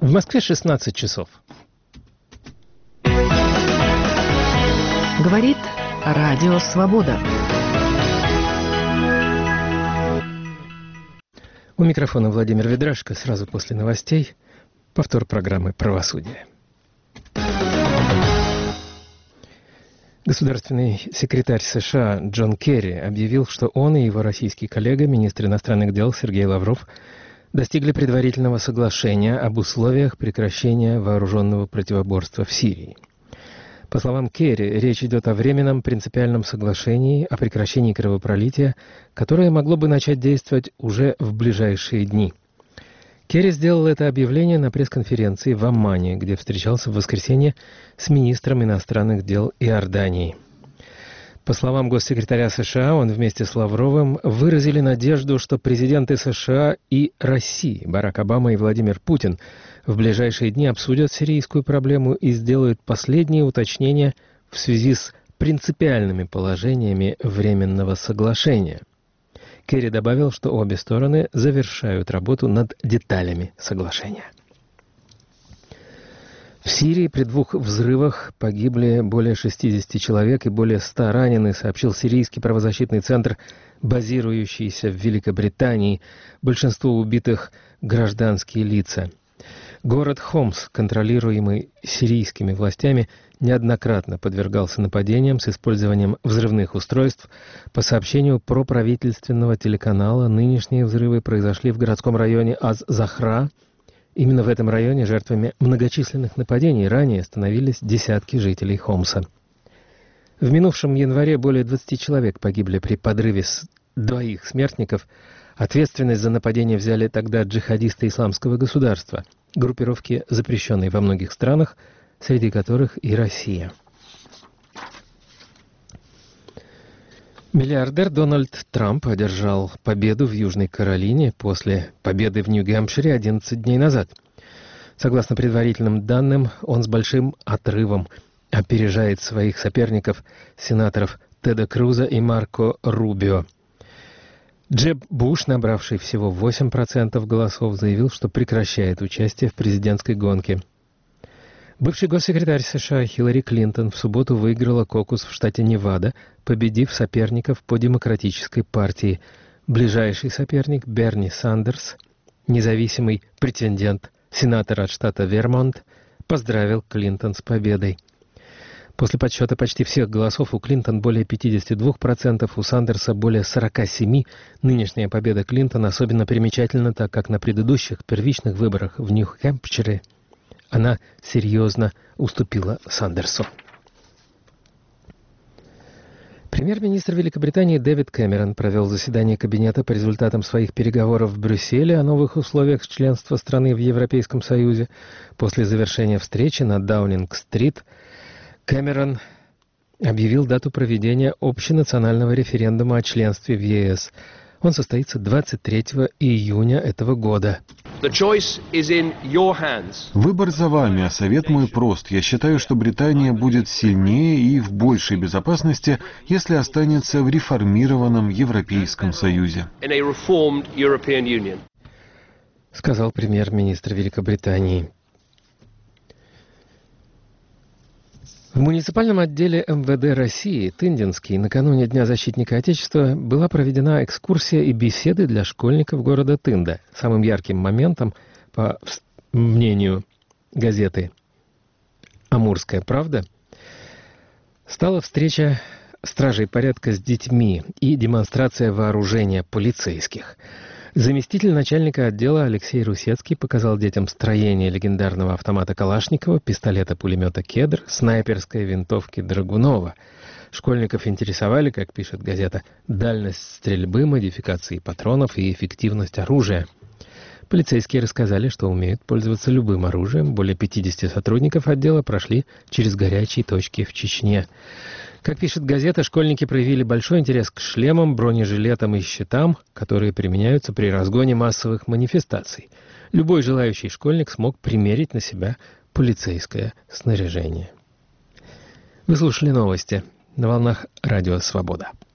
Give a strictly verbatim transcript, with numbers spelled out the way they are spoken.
В Москве шестнадцать часов. Говорит Радио Свобода. У микрофона Владимир Ведрашко. Сразу после новостей повтор программы «Правосудие». Государственный секретарь США Джон Керри объявил, что он и его российский коллега, министр иностранных дел Сергей Лавров, достигли предварительного соглашения об условиях прекращения вооруженного противоборства в Сирии. По словам Керри, речь идет о временном принципиальном соглашении о прекращении кровопролития, которое могло бы начать действовать уже в ближайшие дни. Керри сделал это объявление на пресс-конференции в Аммане, где встречался в воскресенье с министром иностранных дел Иордании. По словам госсекретаря США, он вместе с Лавровым выразили надежду, что президенты США и России, Барак Обама и Владимир Путин, в ближайшие дни обсудят сирийскую проблему и сделают последние уточнения в связи с принципиальными положениями временного соглашения. Керри добавил, что обе стороны завершают работу над деталями соглашения. В Сирии при двух взрывах погибли более шестидесяти человек и более ста ранены, сообщил Сирийский правозащитный центр, базирующийся в Великобритании. Большинство убитых – гражданские лица. Город Хомс, контролируемый сирийскими властями, неоднократно подвергался нападениям с использованием взрывных устройств. По сообщению проправительственного телеканала, нынешние взрывы произошли в городском районе Аз-Захра. Именно в этом районе жертвами многочисленных нападений ранее становились десятки жителей Хомса. В минувшем январе более двадцати человек погибли при подрыве с двоих смертников. Ответственность за нападение взяли тогда джихадисты Исламского государства, группировки, запрещенной во многих странах, среди которых и Россия. Миллиардер Дональд Трамп одержал победу в Южной Каролине после победы в Нью-Гэмпшире одиннадцать дней назад. Согласно предварительным данным, он с большим отрывом опережает своих соперников, сенаторов Теда Круза и Марко Рубио. Джеб Буш, набравший всего восемь процентов голосов, заявил, что прекращает участие в президентской гонке. Бывший госсекретарь США Хиллари Клинтон в субботу выиграла кокус в штате Невада, победив соперников по Демократической партии. Ближайший соперник Берни Сандерс, независимый претендент, сенатор от штата Вермонт, поздравил Клинтон с победой. После подсчета почти всех голосов у Клинтон более пятидесяти двух процентов, у Сандерса более сорока семи процентов. Нынешняя победа Клинтона особенно примечательна, так как на предыдущих первичных выборах в Нью-Хэмпшире она серьезно уступила Сандерсу. Премьер-министр Великобритании Дэвид Кэмерон провел заседание кабинета по результатам своих переговоров в Брюсселе о новых условиях членства страны в Европейском Союзе. После завершения встречи на Даунинг-стрит Кэмерон объявил дату проведения общенационального референдума о членстве в ЕС. Он состоится двадцать третьего июня этого года. Выбор за вами, а совет мой прост. Я считаю, что Британия будет сильнее и в большей безопасности, если останется в реформированном Европейском Союзе, сказал премьер-министр Великобритании. В муниципальном отделе эм вэ дэ России Тынденский накануне Дня защитника Отечества была проведена экскурсия и беседы для школьников города Тында. Самым ярким моментом, по мнению газеты «Амурская правда», стала встреча стражей порядка с детьми и демонстрация вооружения полицейских. Заместитель начальника отдела Алексей Русецкий показал детям строение легендарного автомата Калашникова, пистолета-пулемета «Кедр», снайперской винтовки Драгунова. Школьников интересовали, как пишет газета, дальность стрельбы, модификации патронов и эффективность оружия. Полицейские рассказали, что умеют пользоваться любым оружием. Более пятидесяти сотрудников отдела прошли через горячие точки в Чечне. Как пишет газета, школьники проявили большой интерес к шлемам, бронежилетам и щитам, которые применяются при разгоне массовых манифестаций. Любой желающий школьник смог примерить на себя полицейское снаряжение. Вы слушали новости на волнах Радио Свобода.